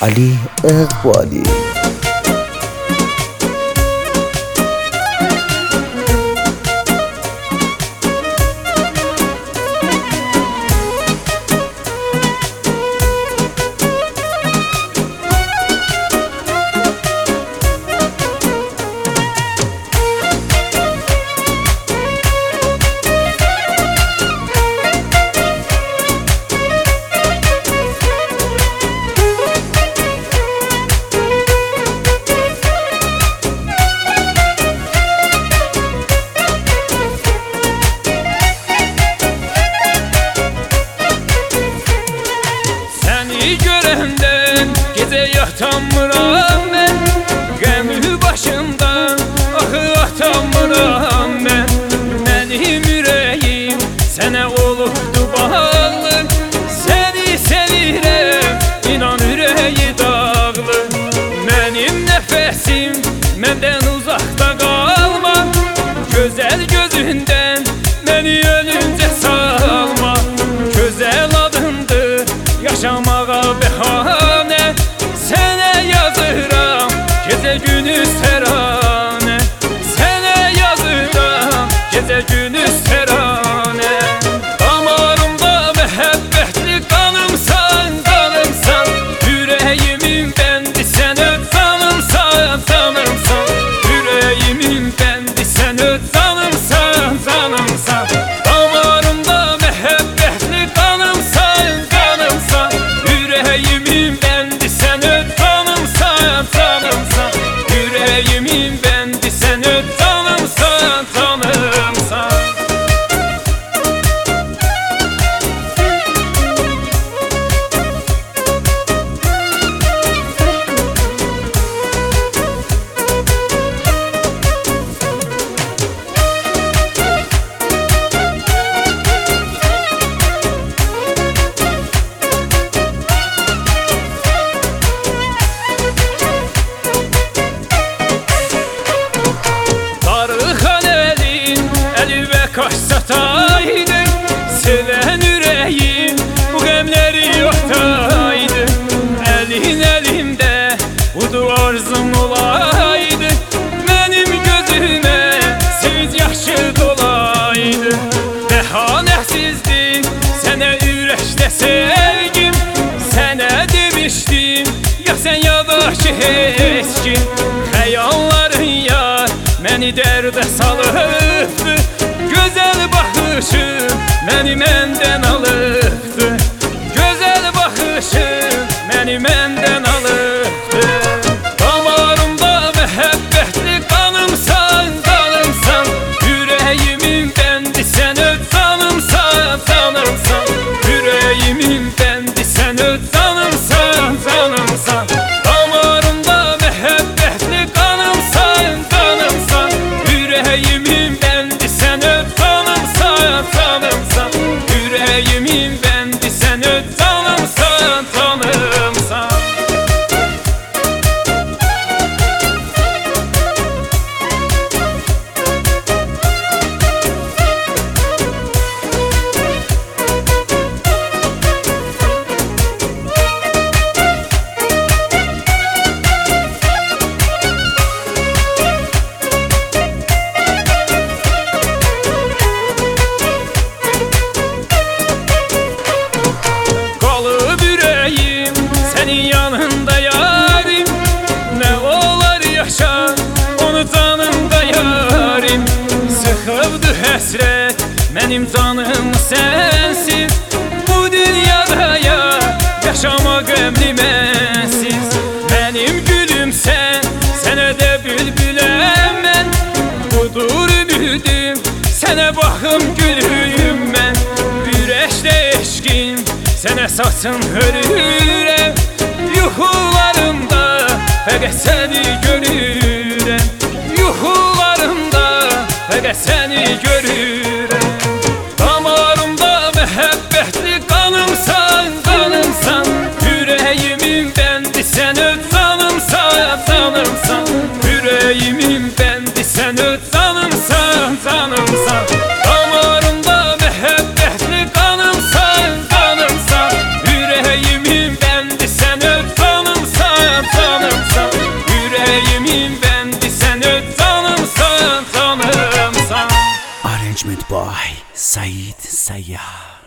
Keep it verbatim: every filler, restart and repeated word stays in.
Ali Iqbali. Görenden gece yatamıram ben, Qəmli başımdan ahı atamıram ben. Mənim ürəyim sənə olubdu bağlı, Səni sevirəm, inan ürəyi dağlı. Mənim nəfəsim məndən uzaqda qalma, Gözəl gözündən məni ölüncə salma. Gözəl adındır yaşamağa bəhanə, Sənə yazıram gecə gündüz təranə, Sənə yazıram gecə gündüz təranə. Damarımda məhəbbətli qanımsan, qanımsan, Ürəyimin bəndi sən öt canımsan, canımsan, Ürəyimin bəndi sən öt canımsan, canımsan. Damarımda məhəbbətli qanımsan, qanımsan, Ürəyimin bəndi sən öt canımsan, canımsan, Ürəyimin bəndi sən öt canımsan, canımsan. Kaş sataydı, seven ürəyim bu qəmləri yoxdaydı. Əlin əlimdə budu arzum olaydı, Mənim gözümə sevinç yaxşı dolaydı. Bəhanəsizdir sənə ürəkdə sevgim, Sənə demişdim yox sən ya da ki heç kim. Xəyalların yar məni dərdə salıbdı, Gözəl baxışım məni məndən alıbdı, Gözəl baxışım məni məndən alıbdı. Damarımda məhəbbətli qanımsan, qanımsan, Ürəyimin bəndi sən öt canımsan, canımsan, Ürəyimin bəndi sən öt canımsan, canımsan. Damarımda məhəbbətli qanımsan, qanımsan, Ürəyimin bəndi sən öt canımsan, canımsan, Ürəyimin bəndi sən öt canımsan, canımsan. Sənin yanında yarim, nə olar yaşa onu canımda yarim. Sıxıbdı həsrət mənim canım sənsiz, Bu dünyada ya yaşamaq qəmli mənsiz. Mənim gülüm sən, sənə də bülbüləm mən, Budur ümidim, sənə baxım gülüm mən. Ürəkdə eşqin sənə saçın hörürəm, Yuxularımda fəqət səni görürəm, Yuxularımda fəqət səni görürəm. Damarımda məhəbbətli qanımsan, qanımsan, Ürəyimin bəndi sən öt canımsan, canımsan, Ürəyimin bəndi sən öt canımsan, canımsan. Damarımda məhəbbətli qanımsan, qanımsan, Ürəyimin bəndi sən öt canımsan. Arrangement by Said Sayyar.